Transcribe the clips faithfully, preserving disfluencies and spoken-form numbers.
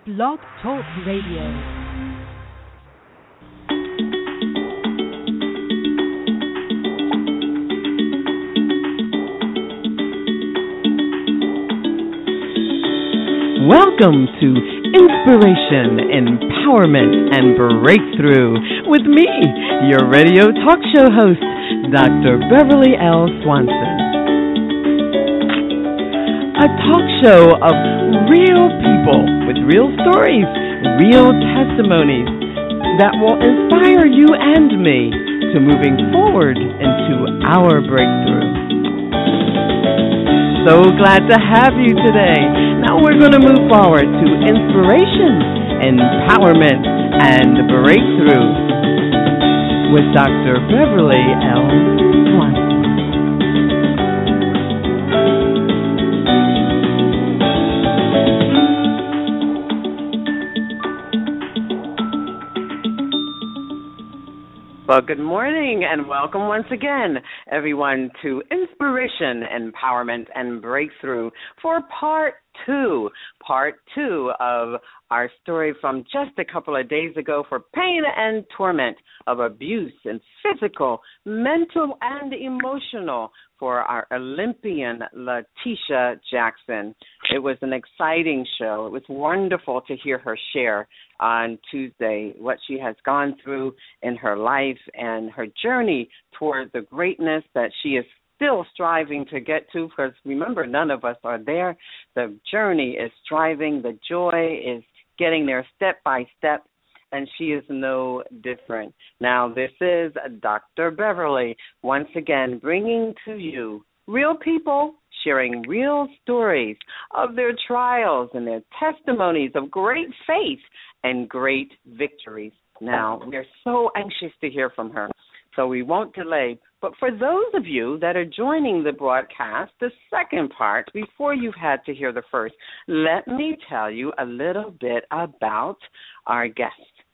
Blog Talk Radio. Welcome to Inspiration, Empowerment, and Breakthrough with me, your radio talk show host, Doctor Beverly L. Swanson. A talk show of real people with real stories, real testimonies that will inspire you and me to moving forward into our breakthrough. So glad to have you today. Now we're going to move forward to inspiration, empowerment, and breakthrough with Doctor Beverly L. Swanson. Well, good morning and welcome once again, everyone, to Inspiration, Empowerment, and Breakthrough for part two, part two of our story from just a couple of days ago for pain and torment of abuse and physical, mental, and emotional for our Olympian LaTisha Jackson. It was an exciting show. It was wonderful to hear her share on Tuesday what she has gone through in her life and her journey toward the greatness that she is still striving to get to, because remember, none of us are there. The journey is striving. The joy is getting there step by step, and she is no different. Now, this is Doctor Beverly, once again, bringing to you real people sharing real stories of their trials and their testimonies of great faith and great victories. Now, we're so anxious to hear from her, so we won't delay. But for those of you that are joining the broadcast, the second part, before you've had to hear the first, let me tell you a little bit about our guest.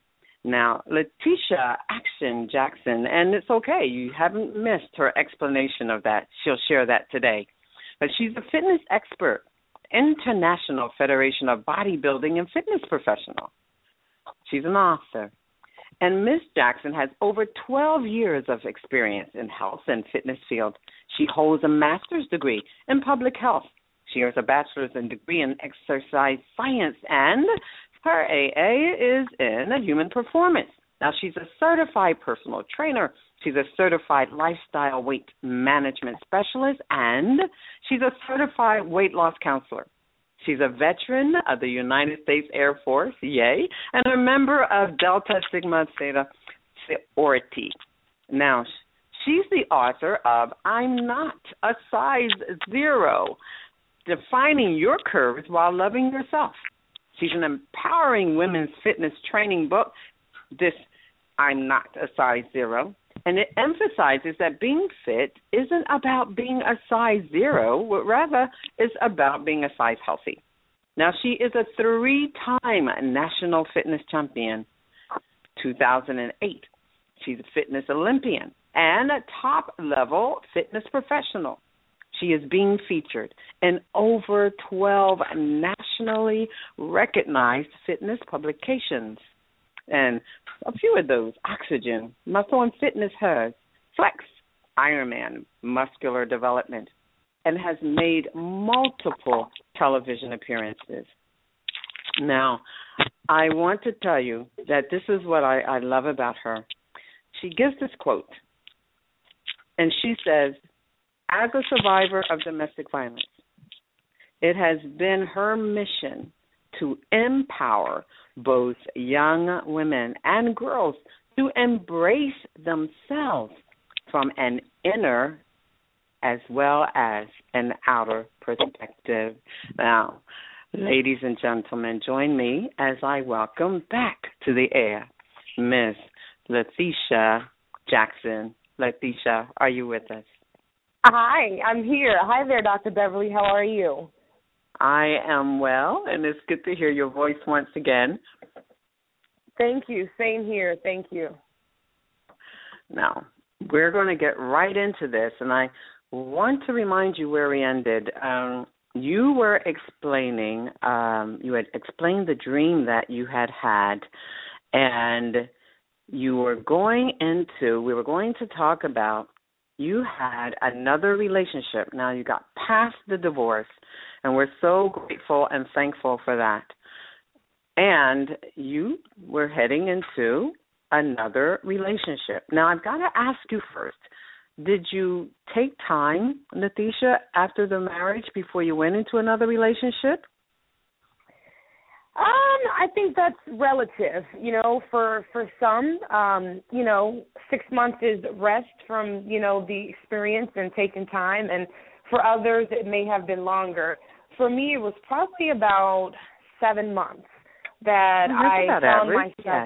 Now, LaTisha Action Jackson, and it's okay, you haven't missed her explanation of that. She'll share that today. But she's a fitness expert, International Federation of Bodybuilding and Fitness Professional. She's an author. And Miz Jackson has over twelve years of experience in health and fitness field. She holds a master's degree in public health. She has a bachelor's degree in exercise science, and her A A is in human performance. Now, she's a certified personal trainer. She's a certified lifestyle weight management specialist, and she's a certified weight loss counselor. She's a veteran of the United States Air Force, yay, and a member of Delta Sigma Theta Sorority. Now, she's the author of I'm Not a Size Zero, Defining Your Curves While Loving Yourself. She's an empowering women's fitness training book, this I'm Not a Size Zero, and it emphasizes that being fit isn't about being a size zero, but rather it's about being a size healthy. Now, she is a three-time national fitness champion, two thousand eight. She's a fitness Olympian and a top-level fitness professional. She is being featured in over twelve nationally recognized fitness publications. And a few of those: Oxygen, Muscle and Fitness Hers, Flex, Ironman, Muscular Development, and has made multiple television appearances. Now, I want to tell you that this is what I, I love about her. She gives this quote, and she says, as a survivor of domestic violence, it has been her mission to empower both young women and girls to embrace themselves from an inner as well as an outer perspective. Now, ladies and gentlemen, join me as I welcome back to the air Miss LaTisha Jackson. LaTisha, are you with us? Hi, I'm here. Hi there, Doctor Beverly. How are you? I am well, and it's good to hear your voice once again. Thank you. Same here. Thank you. Now, we're going to get right into this, and I want to remind you where we ended. Um, you were explaining, um, you had explained the dream that you had had, and you were going into, we were going to talk about, you had another relationship. Now you got past the divorce, and we're so grateful and thankful for that. And you were heading into another relationship. Now I've got to ask you first, did you take time, Nathesha, after the marriage before you went into another relationship? Um, I think that's relative. You know, for for some, um, you know, six months is rest from, you know, the experience and taking time, and for others it may have been longer. For me, it was probably about seven months that That's I about found average, myself. yes.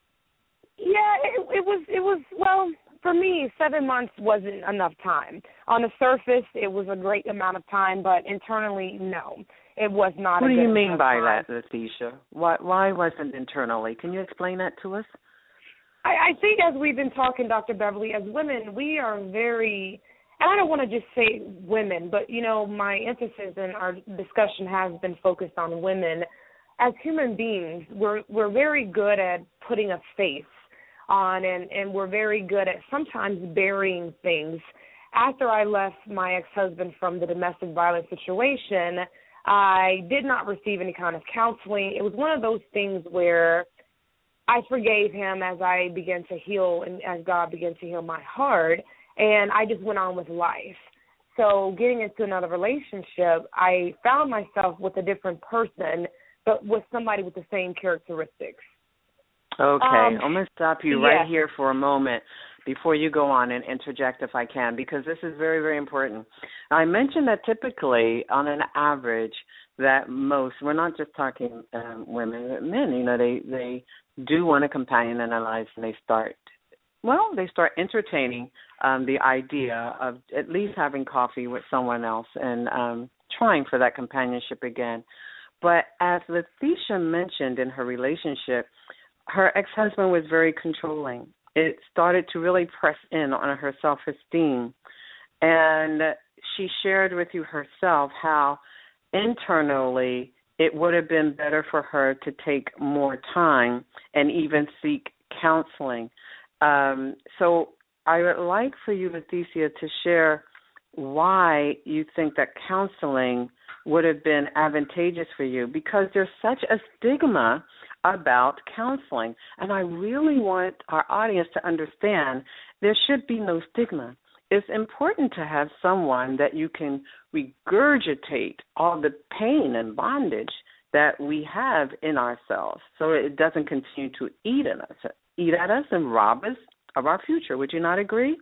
Yeah, it, it was. It was well. For me, seven months wasn't enough time. On the surface, it was a great amount of time, but internally, no, it was not. What a do good you mean by time. that, Nathesha? Why, why wasn't internally? Can you explain that to us? I, I think as we've been talking, Doctor Beverly, as women, we are very, and I don't want to just say women, but, you know, my emphasis in our discussion has been focused on women. As human beings, we're we're very good at putting a face on, and, and we're very good at sometimes burying things. After I left my ex-husband from the domestic violence situation, I did not receive any kind of counseling. It was one of those things where I forgave him as I began to heal and as God began to heal my heart, and I just went on with life. So getting into another relationship, I found myself with a different person, but with somebody with the same characteristics. Okay, Um, I'm going to stop you yes. right here for a moment before you go on and interject if I can, because this is very, very important. I mentioned that typically, on an average, that most, we're not just talking um, women, but men, you know, they, they do want a companion in their lives, and they start, well, they start entertaining um, the idea of at least having coffee with someone else and um, trying for that companionship again. But as Nathesha mentioned in her relationship, her ex-husband was very controlling. It started to really press in on her self-esteem. And she shared with you herself how internally it would have been better for her to take more time and even seek counseling. Um, so I would like for you, Nathesha, to share why you think that counseling would have been advantageous for you, because there's such a stigma about counseling. And I really want our audience to understand there should be no stigma. It's important to have someone that you can regurgitate all the pain and bondage that we have in ourselves so it doesn't continue to eat at us, eat at us and rob us of our future. Would you not agree?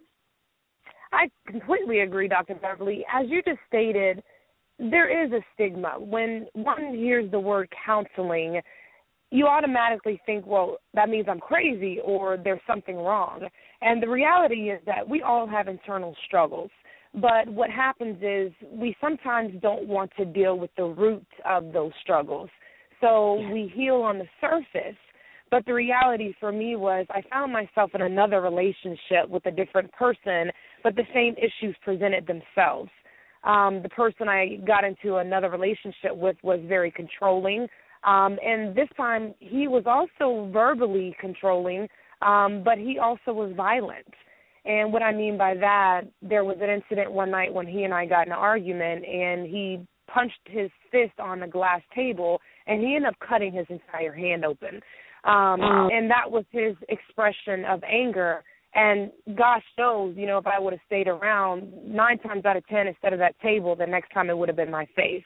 I completely agree, Doctor Beverly. As you just stated, there is a stigma. When one hears the word counseling, you automatically think, well, that means I'm crazy or there's something wrong. And the reality is that we all have internal struggles. But what happens is we sometimes don't want to deal with the root of those struggles. So we heal on the surface. But the reality for me was I found myself in another relationship with a different person, but the same issues presented themselves. Um, the person I got into another relationship with was very controlling. Um, and this time he was also verbally controlling, um, but he also was violent. And what I mean by that, there was an incident one night when he and I got in an argument, and he punched his fist on the glass table, and he ended up cutting his entire hand open. Um, and that was his expression of anger. And gosh knows, you know, if I would have stayed around, nine times out of ten, instead of that table, the next time it would have been my face.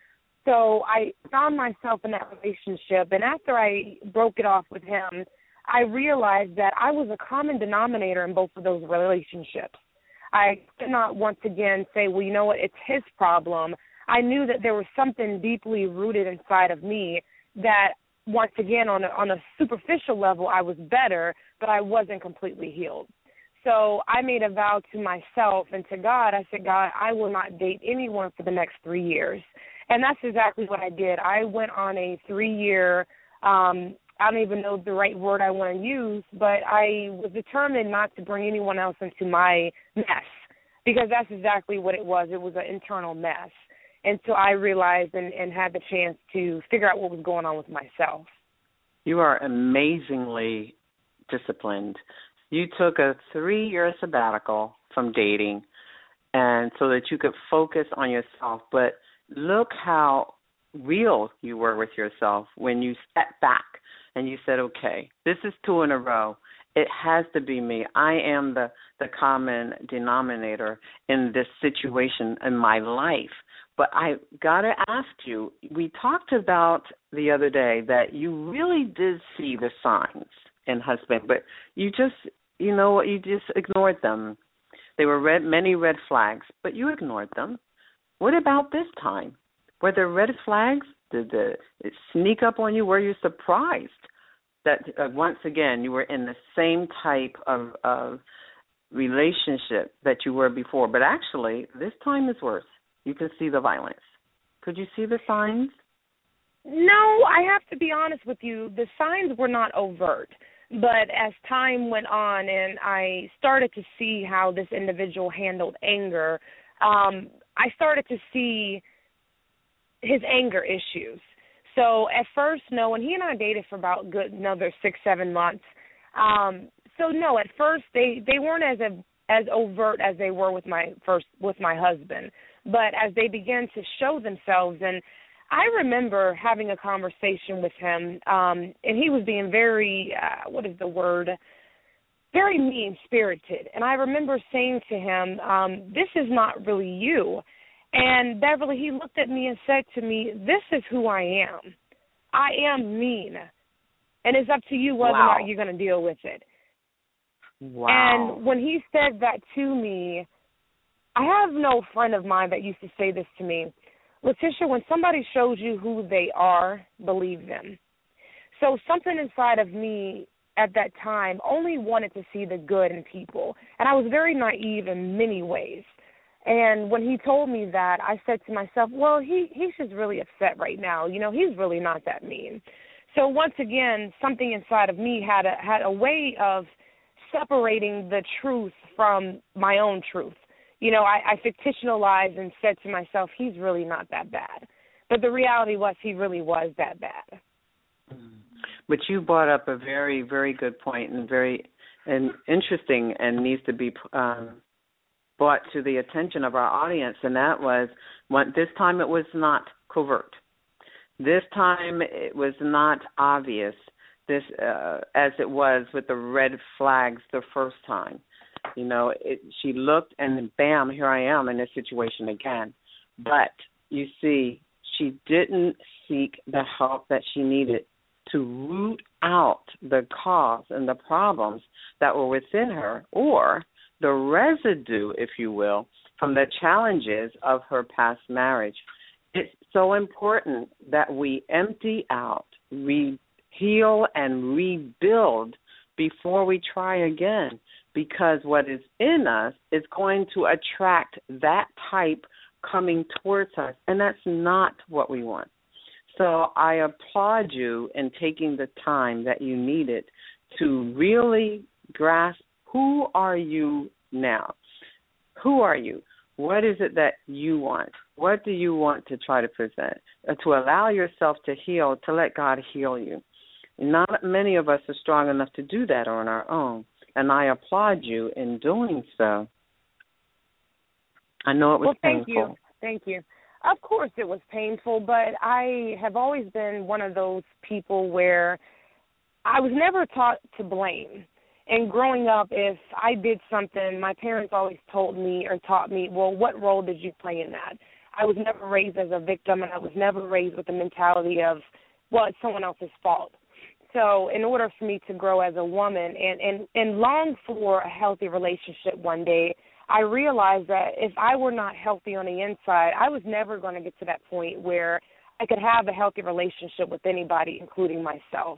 So I found myself in that relationship, and after I broke it off with him, I realized that I was a common denominator in both of those relationships. I did not once again say, well, you know what, it's his problem. I knew that there was something deeply rooted inside of me that, once again, on a, on a superficial level, I was better, but I wasn't completely healed. So I made a vow to myself and to God. I said, God, I will not date anyone for the next three years. And that's exactly what I did. I went on a three-year, um, I don't even know the right word I want to use, but I was determined not to bring anyone else into my mess, because that's exactly what it was. It was an internal mess. until I realized and, and had the chance to figure out what was going on with myself. You are amazingly disciplined. You took a three-year sabbatical from dating, and so that you could focus on yourself. But look how real you were with yourself when you stepped back and you said, okay, this is two in a row. It has to be me. I am the, the common denominator in this situation in my life. But I got to ask you, we talked about the other day that you really did see the signs in husband, but you just, you know what, you just ignored them. They were red, many red flags, but you ignored them. What about this time? Were there red flags? Did the, it sneak up on you? Were you surprised that uh, once again you were in the same type of, of relationship that you were before? But actually, this time is worse. You can see the violence. Could you see the signs? No, I have to be honest with you. The signs were not overt. But as time went on and I started to see how this individual handled anger, um, I started to see his anger issues. So at first, no, and he and I dated for about good another six, seven months. Um, so no, at first they, they weren't as a, as overt as they were with my first with my husband. But as they began to show themselves, and I remember having a conversation with him, um, and he was being very, uh, what is the word, very mean-spirited. And I remember saying to him, um, this is not really you. And Beverly, he looked at me and said to me, this is who I am. I am mean. And it's up to you whether wow. or not you're going to deal with it. Wow. And when he said that to me, I have no friend of mine that used to say this to me. Letitia, when somebody shows you who they are, believe them. So something inside of me at that time only wanted to see the good in people. And I was very naive in many ways. And when he told me that, I said to myself, well, he, he's just really upset right now. You know, he's really not that mean. So once again, something inside of me had a, had a way of separating the truth from my own truth. You know, I, I fictionalized and said to myself, he's really not that bad. But the reality was he really was that bad. But you brought up a very, very good point and very and interesting and needs to be um, brought to the attention of our audience, and that was when, this time it was not covert. This time it was not obvious, this uh, as it was with the red flags the first time. You know, it, she looked and bam, here I am in this situation again. But you see, she didn't seek the help that she needed to root out the cause and the problems that were within her, or the residue, if you will, from the challenges of her past marriage. It's so important that we empty out, re- heal, and rebuild before we try again, because what is in us is going to attract that type coming towards us, and that's not what we want. So I applaud you in taking the time that you needed to really grasp who are you now? Who are you? What is it that you want? What do you want to try to present? Uh, to allow yourself to heal, to let God heal you. Not many of us are strong enough to do that on our own, and I applaud you in doing so. I know it was well, thank painful. you. Thank you. Of course it was painful, but I have always been one of those people where I was never taught to blame. And growing up, if I did something, my parents always told me or taught me, well, what role did you play in that? I was never raised as a victim, and I was never raised with the mentality of, well, it's someone else's fault. So in order for me to grow as a woman and, and, and long for a healthy relationship one day, I realized that if I were not healthy on the inside, I was never going to get to that point where I could have a healthy relationship with anybody, including myself.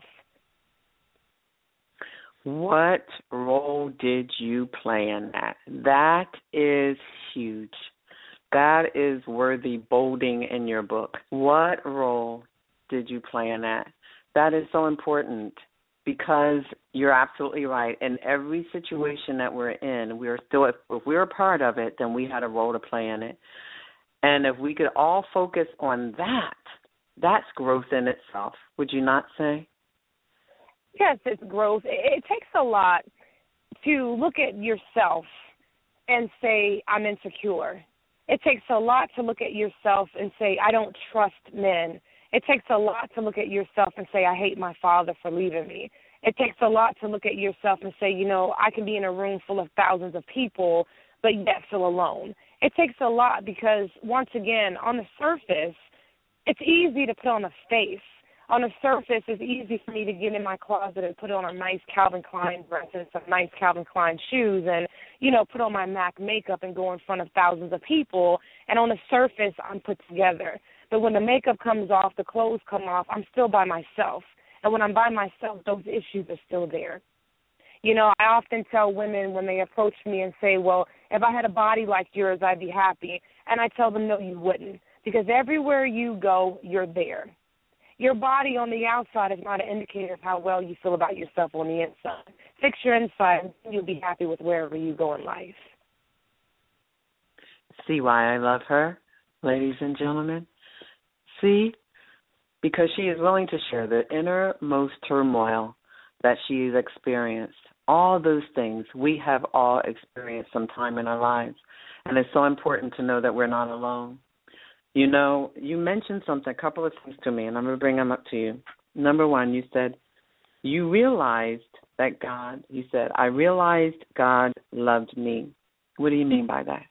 What role did you play in that? That is huge. That is worthy bolding in your book. What role did you play in that? That is so important because you're absolutely right. In every situation that we're in, we're still, if we're a part of it, then we had a role to play in it. And if we could all focus on that, that's growth in itself, would you not say? Yes, it's growth. It, it takes a lot to look at yourself and say, I'm insecure. It takes a lot to look at yourself and say, I don't trust men. It takes a lot to look at yourself and say, I hate my father for leaving me. It takes a lot to look at yourself and say, you know, I can be in a room full of thousands of people, but yet feel alone. It takes a lot because, once again, on the surface, it's easy to put on a face. On the surface, it's easy for me to get in my closet and put on a nice Calvin Klein dress and some nice Calvin Klein shoes and, you know, put on my MAC makeup and go in front of thousands of people. And on the surface, I'm put together. But when the makeup comes off, the clothes come off, I'm still by myself. And when I'm by myself, those issues are still there. You know, I often tell women when they approach me and say, well, if I had a body like yours, I'd be happy. And I tell them, no, you wouldn't. Because everywhere you go, you're there. Your body on the outside is not an indicator of how well you feel about yourself on the inside. Fix your inside, and you'll be happy with wherever you go in life. See why I love her, ladies and gentlemen? See? Because she is willing to share the innermost turmoil that she's experienced. All those things we have all experienced sometime in our lives. And it's so important to know that we're not alone. You know, you mentioned something, a couple of things to me, and I'm going to bring them up to you. Number one, you said you realized that God, you said, I realized God loved me. What do you mean by that?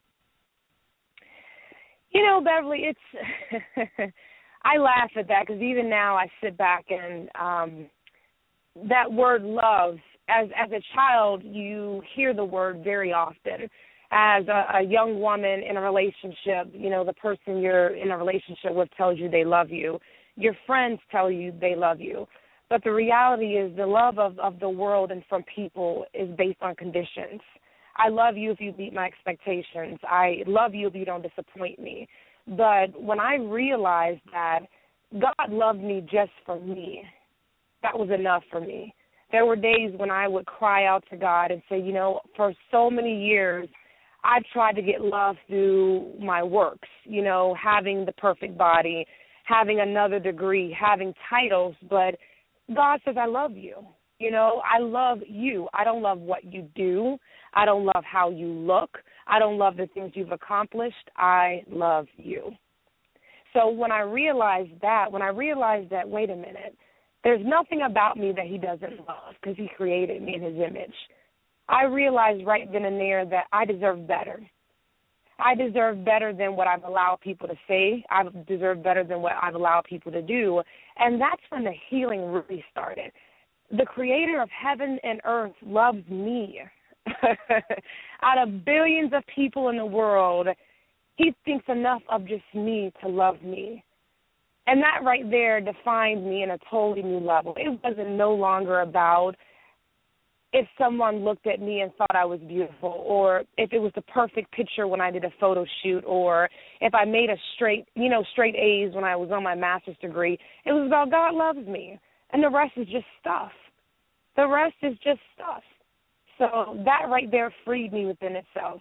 You know, Beverly, it's, I laugh at that because even now I sit back and um, that word love, as as a child, you hear the word very often. As a, a young woman in a relationship, you know, the person you're in a relationship with tells you they love you. Your friends tell you they love you. But the reality is the love of, of the world and from people is based on conditions. I love you if you meet my expectations. I love you if you don't disappoint me. But when I realized that God loved me just for me, that was enough for me. There were days when I would cry out to God and say, you know, for so many years, I've tried to get love through my works, you know, having the perfect body, having another degree, having titles, but God says, I love you. You know, I love you. I don't love what you do. I don't love how you look. I don't love the things you've accomplished. I love you. So when I realized that, when I realized that, wait a minute, there's nothing about me that he doesn't love because he created me in his image. I realized right then and there that I deserve better. I deserve better than what I've allowed people to say. I deserve better than what I've allowed people to do. And that's when the healing really started. The creator of heaven and earth loves me. Out of billions of people in the world, he thinks enough of just me to love me. And that right there defined me in a totally new level. It wasn't no longer about if someone looked at me and thought I was beautiful, or if it was the perfect picture when I did a photo shoot, or if I made a straight, you know, straight A's when I was on my master's degree. It was about God loves me, and the rest is just stuff. The rest is just stuff. So that right there freed me within itself.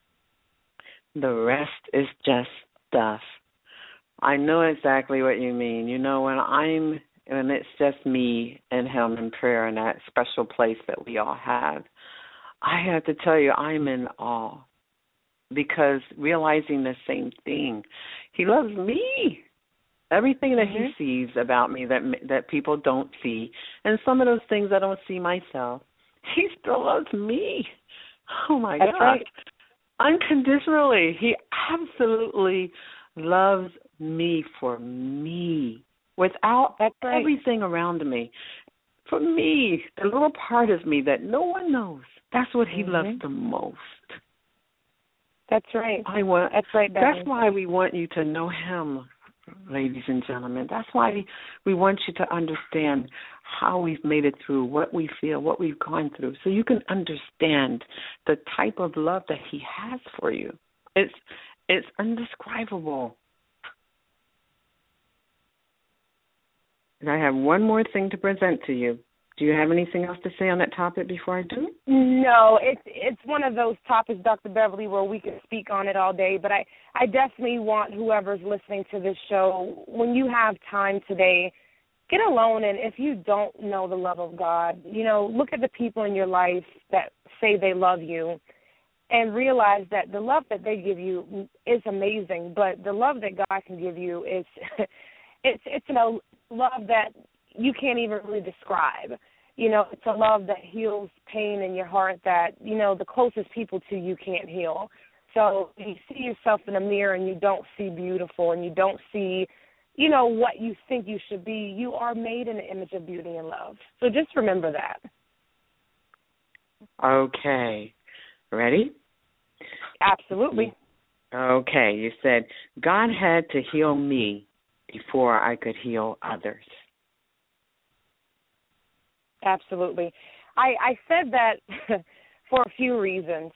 The rest is just stuff. I know exactly what you mean. You know, when I'm And it's just me and him in prayer in that special place that we all have, I have to tell you, I'm in awe because realizing the same thing. He loves me. Everything that mm-hmm. he sees about me that that people don't see, and some of those things I don't see myself, he still loves me. Oh, my That's God. Right. Unconditionally. He absolutely loves me for me. Without That's right. everything around me. For me, the little part of me that no one knows, that's what he mm-hmm. loves the most. That's right. I want. That's right, Becky. That's why we want you to know him, ladies and gentlemen. That's why we, we want you to understand how we've made it through, what we feel, what we've gone through, so you can understand the type of love that he has for you. It's it's indescribable. And I have one more thing to present to you. Do you have anything else to say on that topic before I do? No, it's it's one of those topics, Doctor Beverly, where we could speak on it all day. But I, I definitely want whoever's listening to this show, when you have time today, get alone. And if you don't know the love of God, you know, look at the people in your life that say they love you and realize that the love that they give you is amazing. But the love that God can give you is it's it's a love that you can't even really describe. You know, it's a love that heals pain in your heart that, you know, the closest people to you can't heal. So you see yourself in a mirror and you don't see beautiful and you don't see, you know, what you think you should be. You are made in the image of beauty and love. So just remember that. Okay. Ready? Absolutely. Okay. You said, God had to heal me before I could heal others. Absolutely. I, I said that for a few reasons.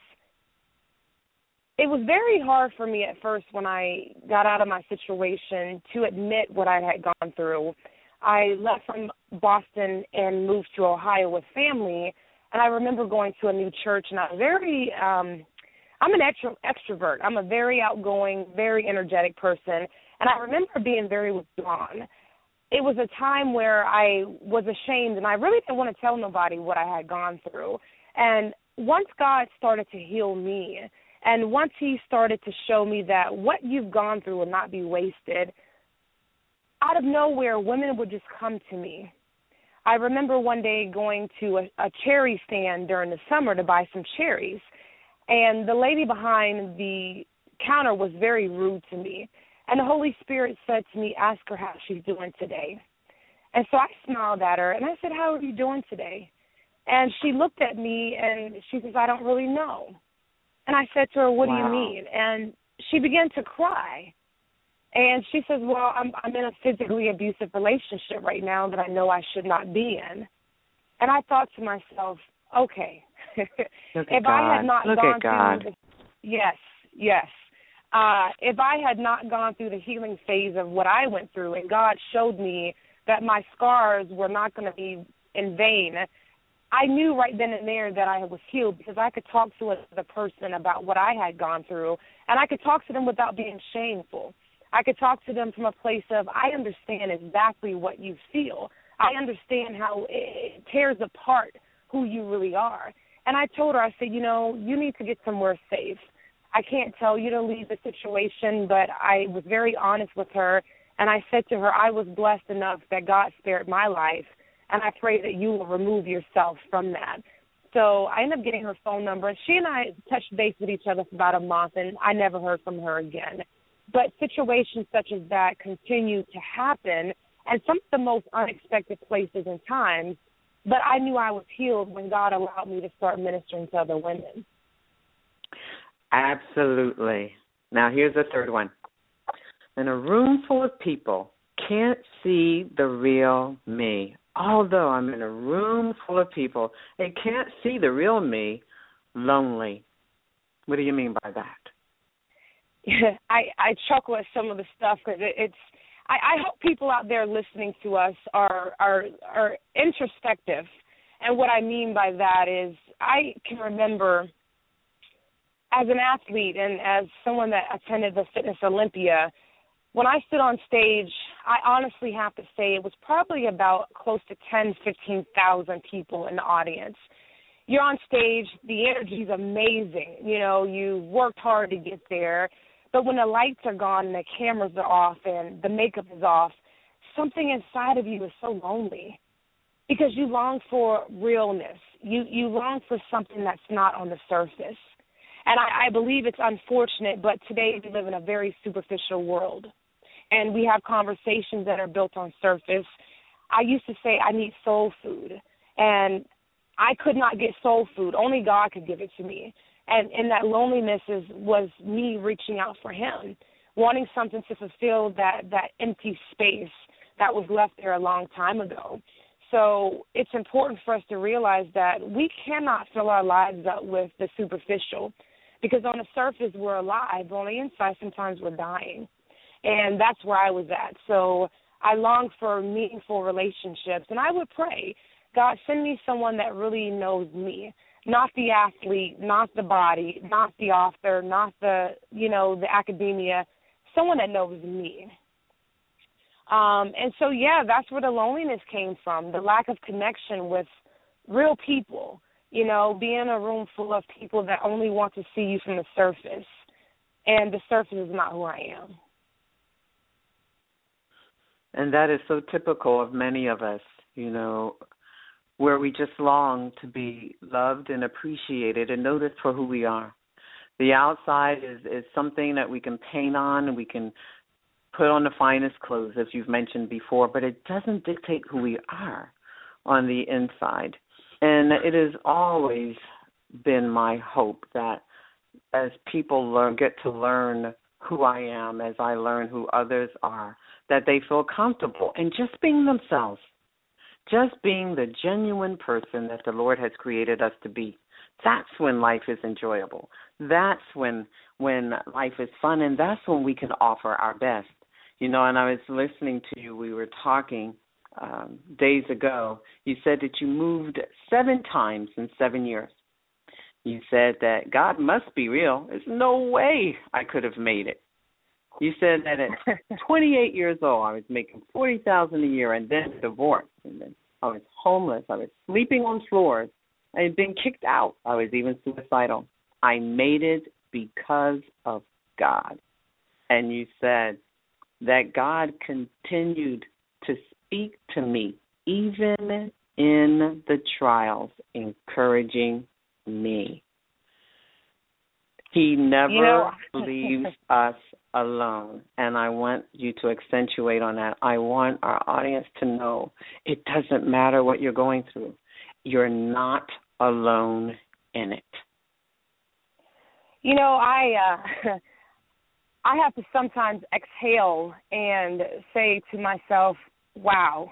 It was very hard for me at first when I got out of my situation to admit what I had gone through. I left from Boston and moved to Ohio with family, and I remember going to a new church, and I was very, um, I'm an extro, extrovert. I'm a very outgoing, very energetic person, and I remember being very withdrawn. It was a time where I was ashamed, and I really didn't want to tell nobody what I had gone through. And once God started to heal me, and once he started to show me that what you've gone through will not be wasted, out of nowhere, women would just come to me. I remember one day going to a, a cherry stand during the summer to buy some cherries, and the lady behind the counter was very rude to me. And the Holy Spirit said to me, ask her how she's doing today. And so I smiled at her, and I said, how are you doing today? And she looked at me, and she says, I don't really know. And I said to her, what wow. do you mean? And she began to cry. And she says, well, I'm, I'm in a physically abusive relationship right now that I know I should not be in. And I thought to myself, okay, if I had not Look gone at God. through the, yes, yes. Uh, if I had not gone through the healing phase of what I went through and God showed me that my scars were not going to be in vain, I knew right then and there that I was healed because I could talk to another person about what I had gone through, and I could talk to them without being shameful. I could talk to them from a place of, I understand exactly what you feel. I understand how it tears apart who you really are. And I told her, I said, you know, you need to get somewhere safe. I can't tell you to leave the situation, but I was very honest with her, and I said to her, I was blessed enough that God spared my life, and I pray that you will remove yourself from that. So I ended up getting her phone number, and she and I touched base with each other for about a month, and I never heard from her again. But situations such as that continue to happen, and some of the most unexpected places and times, but I knew I was healed when God allowed me to start ministering to other women. Absolutely. Now, here's the third one. In a room full of people, can't see the real me. Although I'm in a room full of people, they can't see the real me, lonely. What do you mean by that? Yeah, I, I chuckle at some of the stuff because it, it's, I, I hope people out there listening to us are, are, are introspective. And what I mean by that is I can remember as an athlete and as someone that attended the Fitness Olympia, when I stood on stage, I honestly have to say it was probably about close to ten, fifteen thousand people in the audience. You're on stage, the energy is amazing. You know, you worked hard to get there. But when the lights are gone and the cameras are off and the makeup is off, something inside of you is so lonely because you long for realness. You, you long for something that's not on the surface. And I, I believe it's unfortunate, but today we live in a very superficial world. And we have conversations that are built on surface. I used to say I need soul food. And I could not get soul food. Only God could give it to me. And, and that loneliness is, was me reaching out for him, wanting something to fulfill that, that empty space that was left there a long time ago. So it's important for us to realize that we cannot fill our lives up with the superficial because on the surface we're alive, but on the inside sometimes we're dying. And that's where I was at. So I longed for meaningful relationships, and I would pray, God, send me someone that really knows me, not the athlete, not the body, not the author, not the, you know, the academia, someone that knows me. Um, and so, yeah, that's where the loneliness came from, the lack of connection with real people, you know, being in a room full of people that only want to see you from the surface, and the surface is not who I am. And that is so typical of many of us, you know, where we just long to be loved and appreciated and noticed for who we are. The outside is, is something that we can paint on and we can put on the finest clothes, as you've mentioned before, but it doesn't dictate who we are on the inside. And it has always been my hope that as people learn, get to learn who I am, as I learn who others are, that they feel comfortable in just being themselves, just being the genuine person that the Lord has created us to be. That's when life is enjoyable. That's when when life is fun, and that's when we can offer our best. You know, and I was listening to you, we were talking um, days ago. You said that you moved seven times in seven years. You said that God must be real. There's no way I could have made it. You said that at twenty-eight years old, I was making forty thousand dollars a year and then divorced. And then I was homeless. I was sleeping on floors. I had been kicked out. I was even suicidal. I made it because of God. And you said that God continued to speak to me, even in the trials, encouraging me. He never you know, leaves us alone, and I want you to accentuate on that. I want our audience to know it doesn't matter what you're going through. You're not alone in it. You know, I uh, I have to sometimes exhale and say to myself, wow.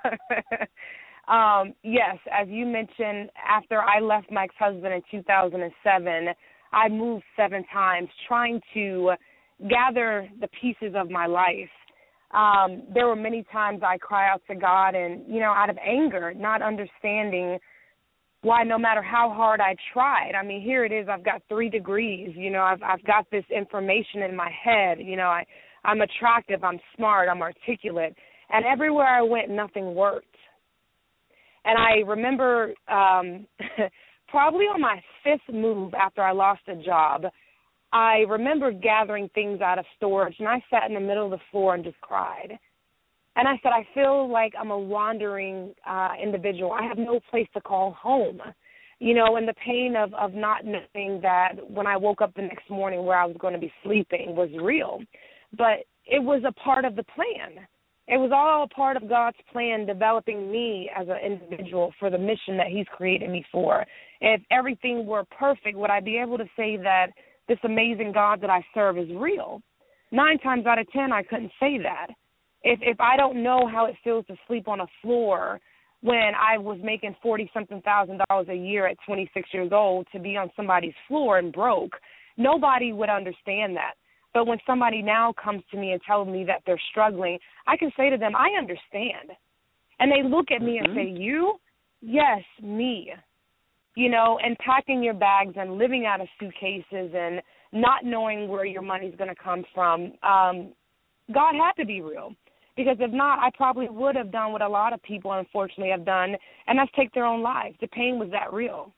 um, yes, as you mentioned, after I left my ex-husband in two thousand seven, I moved seven times trying to gather the pieces of my life. Um, there were many times I cry out to God and, you know, out of anger, not understanding why no matter how hard I tried. I mean, here it is, I've got three degrees, you know, I've I've got this information in my head, you know, I, I'm attractive, I'm smart, I'm articulate, and everywhere I went, nothing worked. And I remember um, probably on my fifth move after I lost a job, I remember gathering things out of storage, and I sat in the middle of the floor and just cried. And I said, I feel like I'm a wandering uh, individual. I have no place to call home. You know, and the pain of, of not knowing that when I woke up the next morning where I was going to be sleeping was real. But it was a part of the plan. It was all a part of God's plan, developing me as an individual for the mission that he's created me for. If everything were perfect, would I be able to say that this amazing God that I serve is real? Nine times out of ten, I couldn't say that. If if I don't know how it feels to sleep on a floor when I was making forty-something thousand dollars a year at twenty-six years old to be on somebody's floor and broke, nobody would understand that. But when somebody now comes to me and tells me that they're struggling, I can say to them, I understand. And they look at me mm-hmm. and say, you? Yes, me. You know, and packing your bags and living out of suitcases and not knowing where your money's going to come from, um, God had to be real. Because if not, I probably would have done what a lot of people, unfortunately, have done, and that's take their own lives. The pain was that real.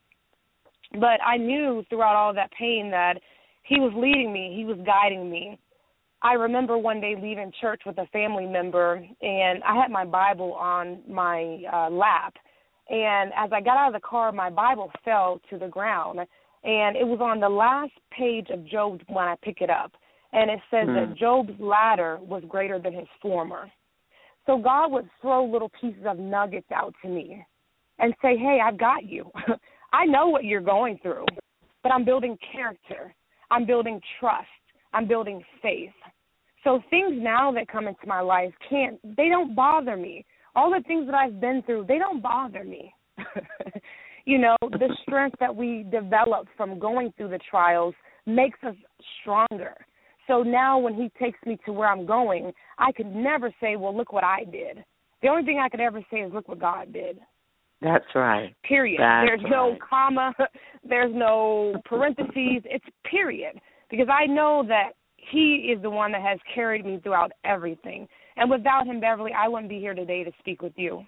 But I knew throughout all of that pain that he was leading me. He was guiding me. I remember one day leaving church with a family member, and I had my Bible on my uh, lap. And as I got out of the car, my Bible fell to the ground, and it was on the last page of Job when I pick it up. And it says mm. that Job's latter was greater than his former. So God would throw little pieces of nuggets out to me and say, hey, I've got you. I know what you're going through, but I'm building character. I'm building trust. I'm building faith. So things now that come into my life can't, they don't bother me. All the things that I've been through, they don't bother me. You know, the strength that we develop from going through the trials makes us stronger. so now when he takes me to where I'm going, I could never say, well, look what I did. The only thing I could ever say is, look what God did. That's right. Period. That's there's right. no comma. There's no parentheses. It's period. Because I know that he is the one that has carried me throughout everything. And without him, Beverly, I wouldn't be here today to speak with you.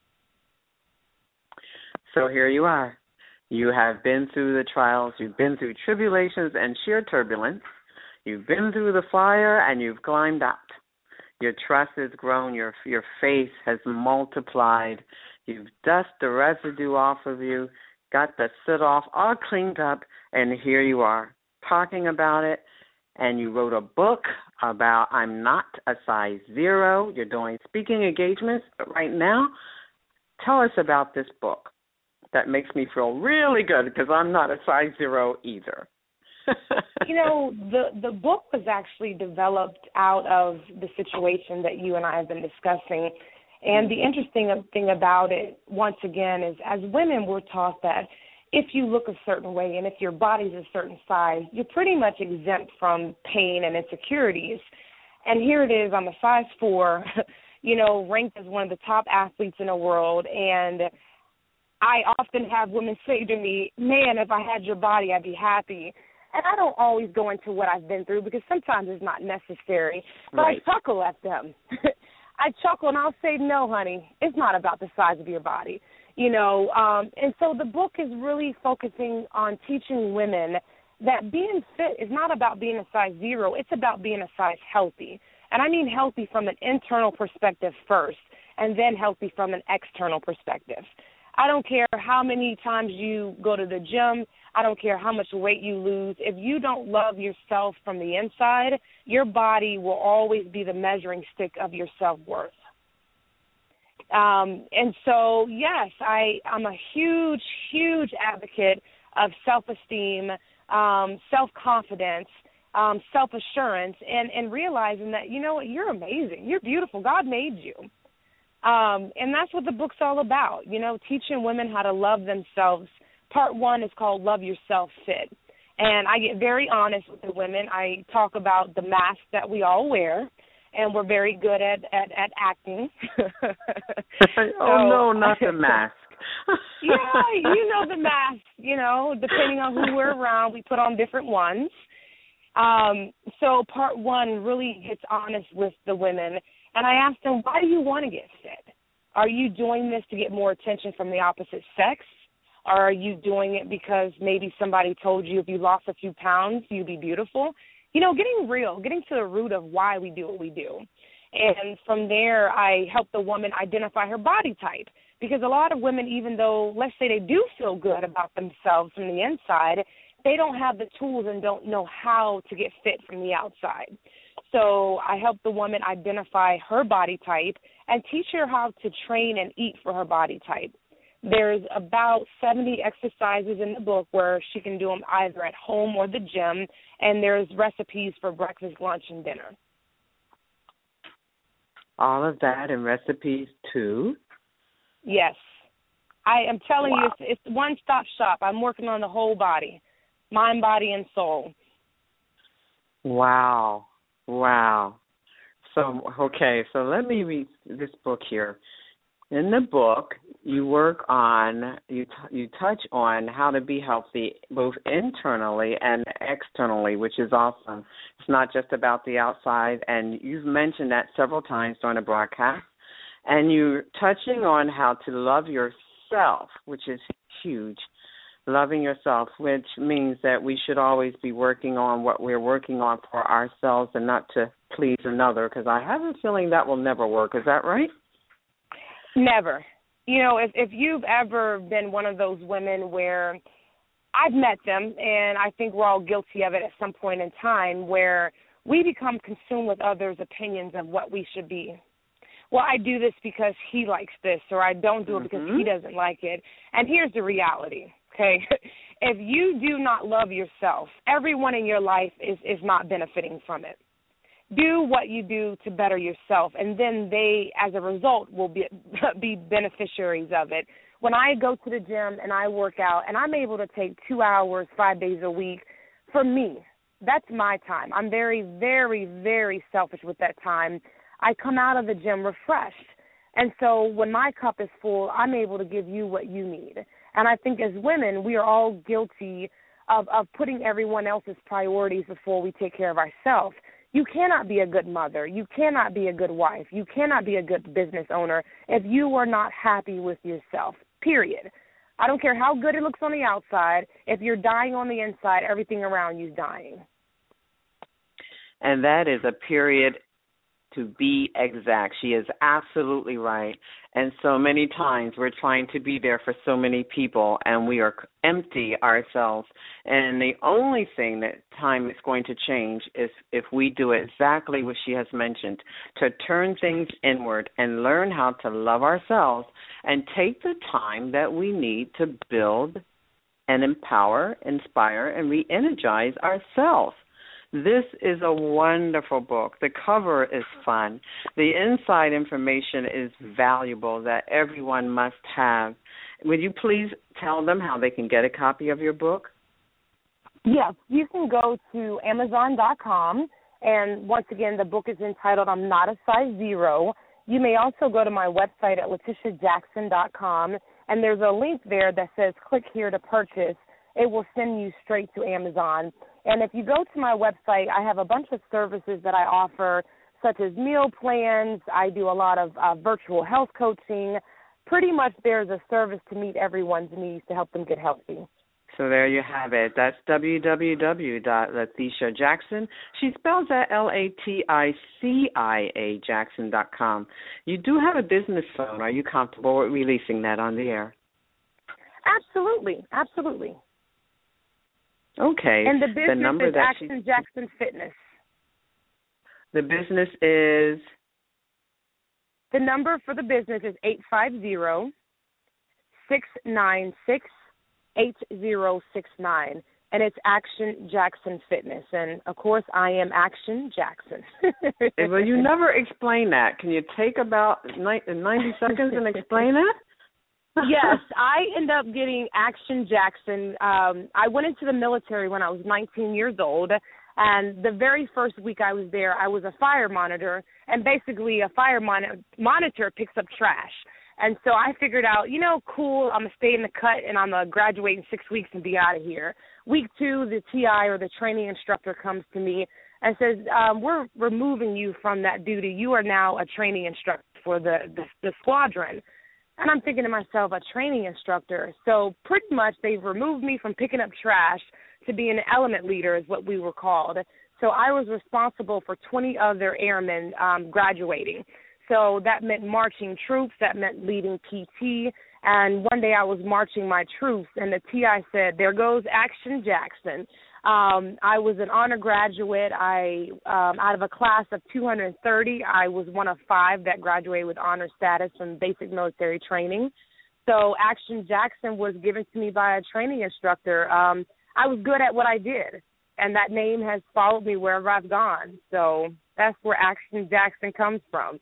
So here you are. You have been through the trials. You've been through tribulations and sheer turbulence. You've been through the fire, and you've climbed out. Your trust has grown. Your your faith has multiplied. You've dusted the residue off of you, got the soot off, all cleaned up, and here you are talking about it. And you wrote a book about I'm not a size zero. You're doing speaking engagements right now. Tell us about this book. That makes me feel really good because I'm not a size zero either. You know, the, the book was actually developed out of the situation that you and I have been discussing. And the interesting thing about it, once again, is as women, we're taught that if you look a certain way and if your body's a certain size, you're pretty much exempt from pain and insecurities. And here it is, I'm a size four, you know, ranked as one of the top athletes in the world. And I often have women say to me, man, if I had your body, I'd be happy. And I don't always go into what I've been through because sometimes it's not necessary. But right. I chuckle at them. I chuckle and I'll say, no, honey, it's not about the size of your body. You know, um, and so the book is really focusing on teaching women that being fit is not about being a size zero. It's about being a size healthy. And I mean healthy from an internal perspective first and then healthy from an external perspective. I don't care how many times you go to the gym. I don't care how much weight you lose. If you don't love yourself from the inside, your body will always be the measuring stick of your self-worth. Um, and so, yes, I, I'm a huge, huge advocate of self-esteem, um, self-confidence, um, self-assurance, and, and realizing that, you know what, you're amazing. You're beautiful. God made you. Um, and that's what the book's all about, you know, teaching women how to love themselves. Part one is called Love Yourself Fit. And I get very honest with the women. I talk about the mask that we all wear, and we're very good at, at, at acting. Oh, so, no, not the mask. Yeah, you know the mask, you know, depending on who we're around, we put on different ones. Um, so part one really gets honest with the women. And I asked them, why do you want to get fit? Are you doing this to get more attention from the opposite sex? Or are you doing it because maybe somebody told you if you lost a few pounds, you'd be beautiful? You know, getting real, getting to the root of why we do what we do. And from there, I help the woman identify her body type. Because a lot of women, even though, let's say they do feel good about themselves from the inside, they don't have the tools and don't know how to get fit from the outside. So I help the woman identify her body type and teach her how to train and eat for her body type. There's about seventy exercises in the book where she can do them either at home or the gym, and there's recipes for breakfast, lunch, and dinner. All of that and recipes too? Yes. I am telling wow. you, it's, it's one-stop shop. I'm working on the whole body, mind, body, and soul. Wow. Wow. So, okay, so let me read this book here. In the book, you work on, you t- you touch on how to be healthy both internally and externally, which is awesome. It's not just about the outside, and you've mentioned that several times during the broadcast. And you're touching on how to love yourself, which is huge. Loving yourself, which means that we should always be working on what we're working on for ourselves and not to please another, because I have a feeling that will never work. Is that right? Never. You know, if, if you've ever been one of those women where I've met them, and I think we're all guilty of it at some point in time, where we become consumed with others' opinions of what we should be. Well, I do this because he likes this, or I don't do it because mm-hmm. he doesn't like it. And here's the reality. Okay, if you do not love yourself, everyone in your life is, is not benefiting from it. Do what you do to better yourself, and then they, as a result, will be, be beneficiaries of it. When I go to the gym and I work out, and I'm able to take two hours, five days a week for me, that's my time. I'm very, very, very selfish with that time. I come out of the gym refreshed. And so when my cup is full, I'm able to give you what you need. And I think as women, we are all guilty of, of putting everyone else's priorities before we take care of ourselves. You cannot be a good mother. You cannot be a good wife. You cannot be a good business owner if you are not happy with yourself, period. I don't care how good it looks on the outside. If you're dying on the inside, everything around you is dying. And that is a period to be exact. She is absolutely right. And so many times we're trying to be there for so many people and we are empty ourselves. And the only thing that time is going to change is if we do exactly what she has mentioned, to turn things inward and learn how to love ourselves and take the time that we need to build and empower, inspire, and re-energize ourselves. This is a wonderful book. The cover is fun. The inside information is valuable that everyone must have. Would you please tell them how they can get a copy of your book? Yes, you can go to Amazon dot com, and once again, the book is entitled I'm Not a Size Zero. You may also go to my website at Letitia Jackson dot com, and there's a link there that says click here to purchase. It will send you straight to Amazon. And if you go to my website, I have a bunch of services that I offer, such as meal plans. I do a lot of uh, virtual health coaching. Pretty much there's a service to meet everyone's needs to help them get healthy. So there you have it. That's w w w dot letitia jackson. She spells that L A T I C I A Jackson dot com. You do have a business phone. Are you comfortable with releasing that on the air? Absolutely, absolutely. Okay. And the business the number is that Action she, Jackson Fitness. The business is? The number for the business is eight five zero, six nine six, eight zero six nine, and it's Action Jackson Fitness. And, of course, I am Action Jackson. Well, you never explain that. Can you take about ninety seconds and explain it? Yes, I end up getting Action Jackson. Um, I went into the military when I was nineteen years old, and the very first week I was there, I was a fire monitor, and basically a fire mon- monitor picks up trash. And so I figured out, you know, cool, I'm going to stay in the cut, and I'm going to graduate in six weeks and be out of here. Week two, the T I or the training instructor comes to me and says, um, we're removing you from that duty. You are now a training instructor for the, the, the squadron. And I'm thinking to myself, a training instructor. So pretty much they've removed me from picking up trash to being an element leader is what we were called. So I was responsible for twenty other airmen um, graduating. So that meant marching troops. That meant leading P T. And one day I was marching my troops, and the T I said, there goes Action Jackson. Um, I was an honor graduate. I, um, out of a class of two hundred thirty, I was one of five that graduated with honor status from basic military training. So Action Jackson was given to me by a training instructor. Um, I was good at what I did, and that name has followed me wherever I've gone. So that's where Action Jackson comes from.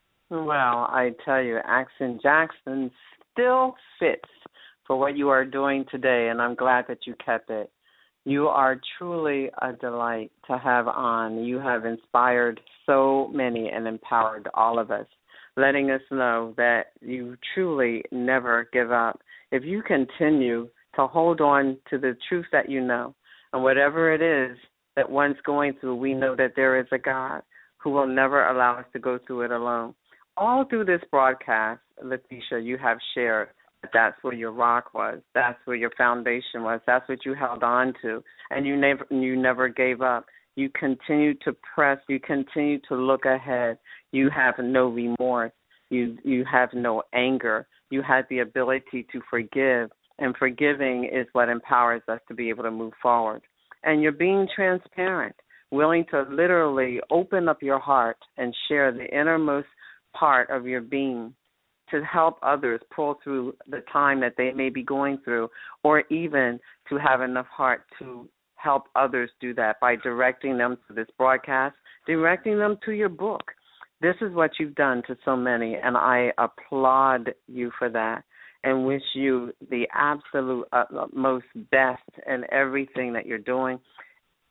Well, I tell you, Action Jackson still fits for what you are doing today, and I'm glad that you kept it. You are truly a delight to have on. You have inspired so many and empowered all of us, letting us know that you truly never give up. If you continue to hold on to the truth that you know, and whatever it is that one's going through, we know that there is a God who will never allow us to go through it alone. All through this broadcast, Letitia, you have shared that that's where your rock was, that's where your foundation was, that's what you held on to, and you never you never gave up. You continue to press, you continue to look ahead. You have no remorse, you you have no anger. You had the ability to forgive, and forgiving is what empowers us to be able to move forward. And you're being transparent, willing to literally open up your heart and share the innermost part of your being to help others pull through the time that they may be going through, or even to have enough heart to help others do that by directing them to this broadcast, directing them to your book. This is what you've done to so many, and I applaud you for that and wish you the absolute utmost best in everything that you're doing.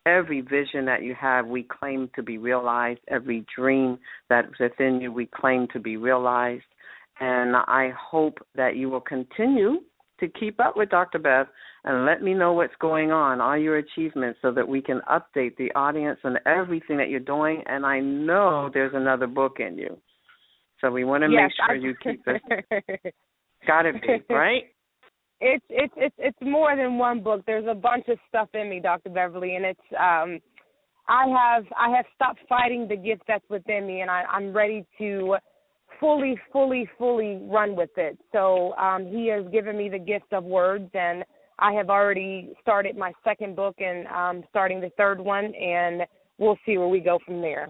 every vision that you have, we claim to be realized. Every dream that's within you, we claim to be realized. And I hope that you will continue to keep up with Doctor Bev and let me know what's going on, all your achievements, so that we can update the audience on everything that you're doing. And I know there's another book in you. So we want to yes, make sure I... you keep this. Got to be, right? It's it's it's it's more than one book. There's a bunch of stuff in me, Doctor Beverly, and it's um, I have I have stopped fighting the gift that's within me, and I, I'm ready to fully, fully, fully run with it. So um, he has given me the gift of words, and I have already started my second book and um, starting the third one, and we'll see where we go from there.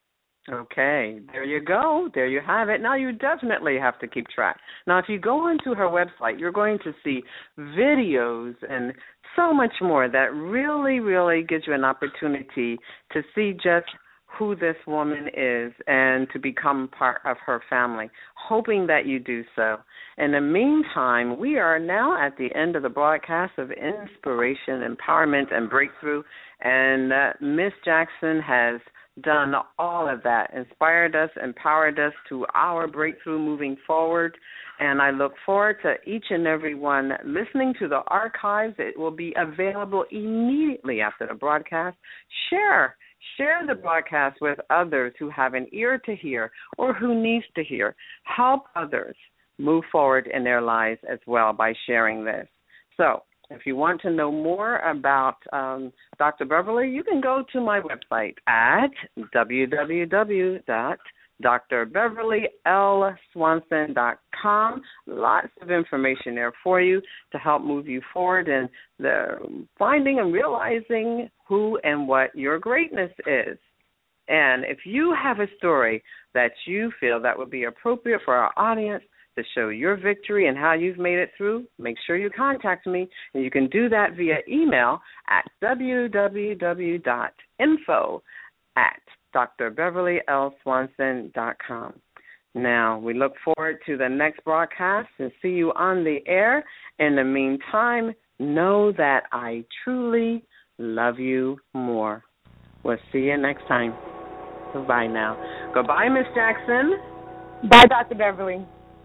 Okay, there you go. There you have it. Now you definitely have to keep track. Now, if you go into her website, you're going to see videos and so much more that really, really gives you an opportunity to see just who this woman is and to become part of her family, hoping that you do so. In the meantime, we are now at the end of the broadcast of Inspiration, Empowerment, and Breakthrough, and uh, Miss Jackson has done all of that, inspired us, empowered us to our breakthrough moving forward. And I look forward to each and every one listening to the archives. It will be available immediately after the broadcast. Share, share the broadcast with others who have an ear to hear or who needs to hear. Help others move forward in their lives as well by sharing this. So, if you want to know more about um, Doctor Beverly, you can go to my website at w w w dot dr beverly l swanson dot com. Lots of information there for you to help move you forward in the finding and realizing who and what your greatness is. And if you have a story that you feel that would be appropriate for our audience, to show your victory and how you've made it through, make sure you contact me. And you can do that via email at w w w dot info at dr beverly l swanson dot com. Now, we look forward to the next broadcast and see you on the air. In the meantime, know that I truly love you more. We'll see you next time. Goodbye now. Goodbye, Miss Jackson. Bye, Doctor Beverly.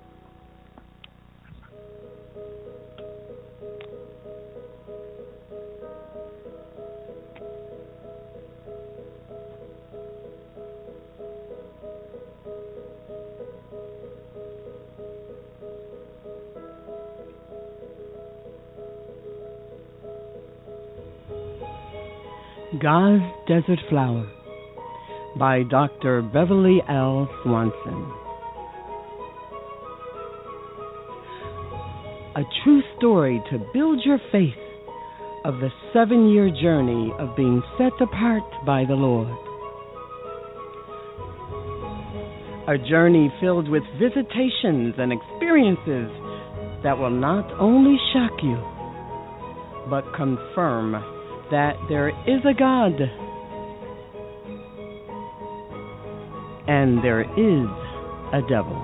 God's Desert Flower by Doctor Beverly L. Swanson. A true story to build your faith of the seven-year journey of being set apart by the Lord. A journey filled with visitations and experiences that will not only shock you, but confirm that there is a God and there is a devil.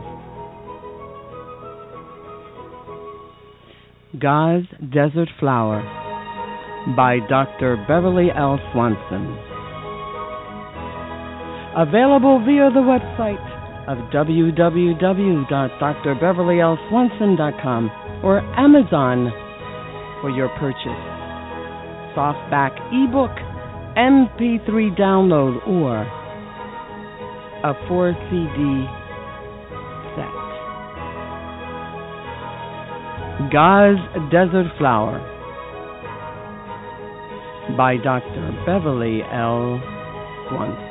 God's Desert Flower by Doctor Beverly L. Swanson. Available via the website of w w w dot dr beverly l swanson dot com or Amazon for your purchase. Softback ebook, M P three download, or a four C D set. God's Desert Flower by Doctor Beverly L. Swanson.